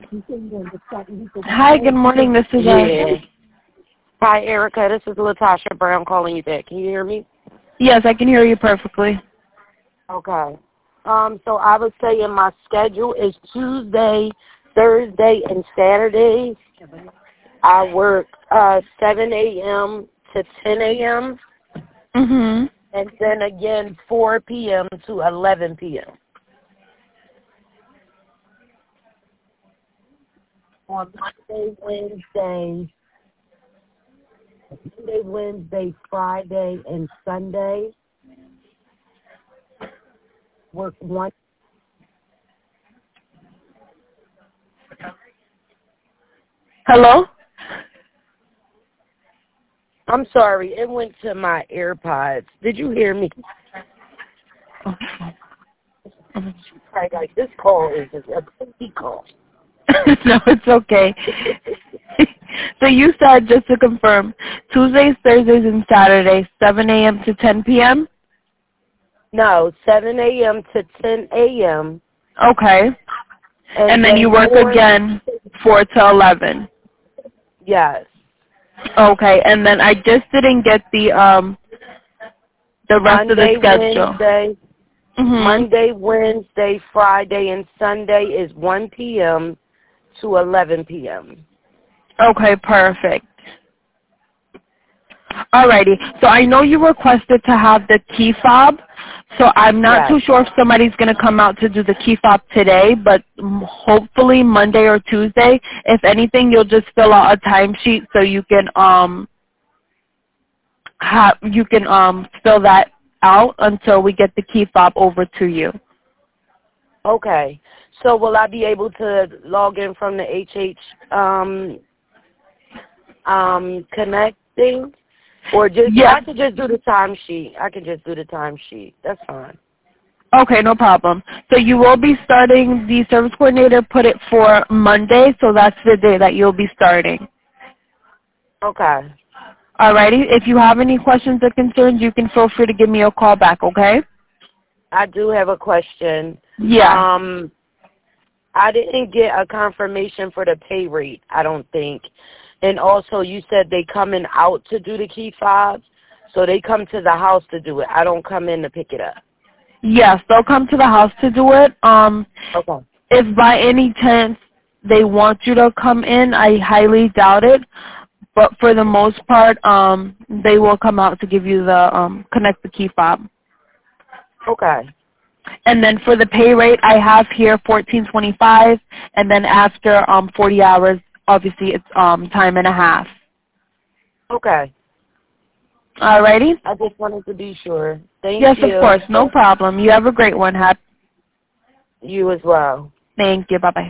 Hi, good morning. This is Hi, Erica. This is Latasha Brown calling you back. Can you hear me? Yes, I can hear you perfectly. Okay. So I would say in my schedule is Tuesday, Thursday, and Saturday. I work 7 a.m. to 10 a.m. Mhm. and then again 4 p.m. to 11 p.m. On Monday, Wednesday, Friday, and Sunday. Work one. Hello? I'm sorry, it went to my AirPods. Did you hear me? Probably like this call is a busy call. No, it's okay. So you said, just to confirm, Tuesdays, Thursdays, and Saturdays, 7 a.m. to 10 p.m.? No, 7 a.m. to 10 a.m. Okay. And then you work again 4 to 11. Yes. Okay, and then I just didn't get the rest of the schedule. Monday, Wednesday, Friday, and Sunday is 1 p.m. to 11 p.m. Okay, perfect. Alrighty, so I know you requested to have the key fob, so I'm not too sure if somebody's going to come out to do the key fob today, but hopefully Monday or Tuesday. If anything, you'll just fill out a timesheet so you can fill that out until we get the key fob over to you. Okay. So will I be able to log in from the HH connecting? Or just I could just do the timesheet. I can just do the timesheet. That's fine. Okay, no problem. So you will be starting, the service coordinator put it for Monday, so that's the day that you'll be starting. Okay. Alrighty, if you have any questions or concerns, you can feel free to give me a call back, okay? I do have a question. Yeah. I didn't get a confirmation for the pay rate, I don't think. And also you said they coming out to do the key fobs, so they come to the house to do it. I don't come in to pick it up. Yes, they'll come to the house to do it. Okay. If by any chance they want you to come in, I highly doubt it. But for the most part, they will come out to give you the connect the key fob. Okay. And then for the pay rate, I have here $14.25, and then after 40 hours, obviously it's time and a half. Okay. Alrighty. I just wanted to be sure. Thank you. Yes, of course, no problem. You have a great one, Hat. You as well. Thank you. Bye bye.